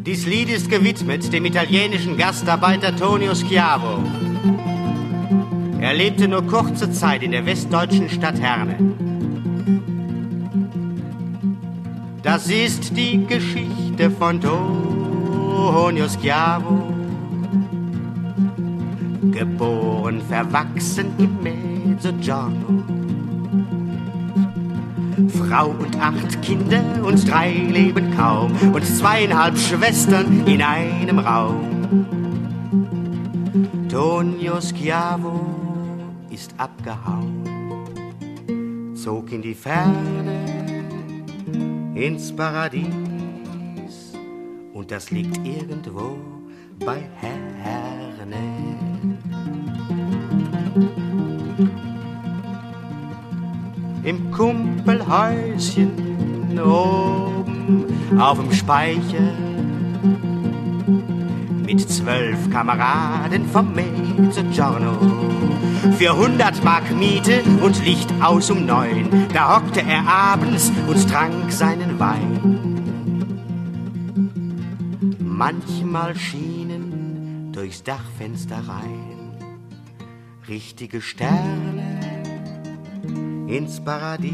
Dies Lied ist gewidmet dem italienischen Gastarbeiter Tonio Schiavo. Er lebte nur kurze Zeit in der westdeutschen Stadt Herne. Das ist die Geschichte von Tonio Schiavo. Geboren, verwachsen im Mezzogiorno. Frau und 8 Kinder und 3 leben kaum und 2,5 Schwestern in einem Raum. Tonio Schiavo ist abgehauen, zog in die Ferne, ins Paradies, und das liegt irgendwo bei Herne. Im Kumpelhäuschen oben auf dem Speicher mit 12 Kameraden vom Mezzogiorno. Für 100 Mark Miete und Licht aus um 9, da hockte er abends und trank seinen Wein. Manchmal schienen durchs Dachfenster rein richtige Sterne ins Paradies,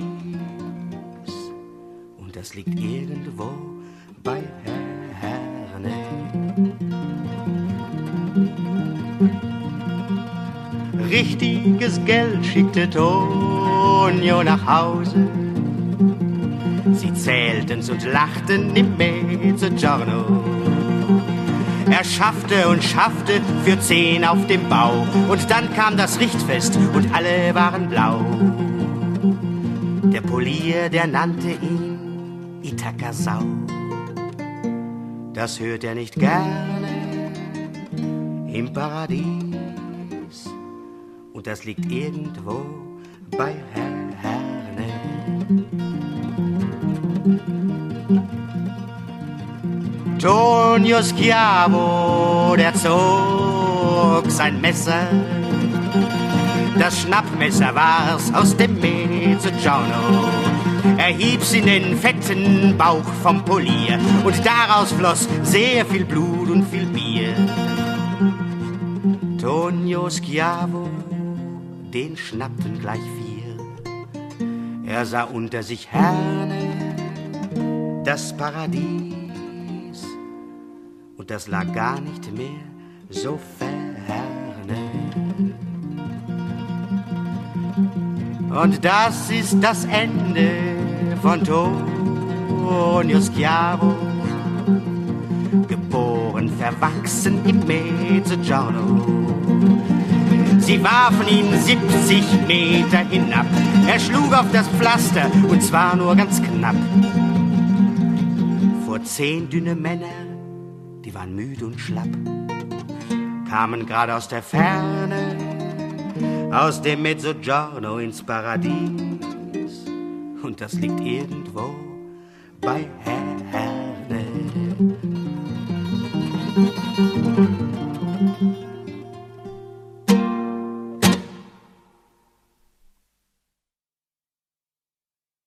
und das liegt irgendwo bei Herne. Richtiges Geld schickte Tonio nach Hause. Sie zählten's und lachten im Mezzogiorno. Er schaffte und schaffte für 10 auf dem Bau, und dann kam das Richtfest und alle waren blau. Der Polier, der nannte ihn Itakasau. Das hört er nicht gerne im Paradies, und das liegt irgendwo bei Herne. Tonio Schiavo, der zog sein Messer. Das Schnappmesser war's aus dem Mezzogiorno. Er hieb's in den fetten Bauch vom Polier, und daraus floss sehr viel Blut und viel Bier. Tonio Schiavo, den schnappten gleich 4. Er sah unter sich Herne, das Paradies, und das lag gar nicht mehr so ferne. Und das ist das Ende von Tonio Schiavo. Geboren, verwachsen im Mezzogiorno. Sie warfen ihn 70 Meter hinab. Er schlug auf das Pflaster, und zwar nur ganz knapp. Vor 10 dünne Männer, die waren müde und schlapp, kamen gerade aus der Ferne, aus dem Mezzogiorno ins Paradies, und das liegt irgendwo bei Herne.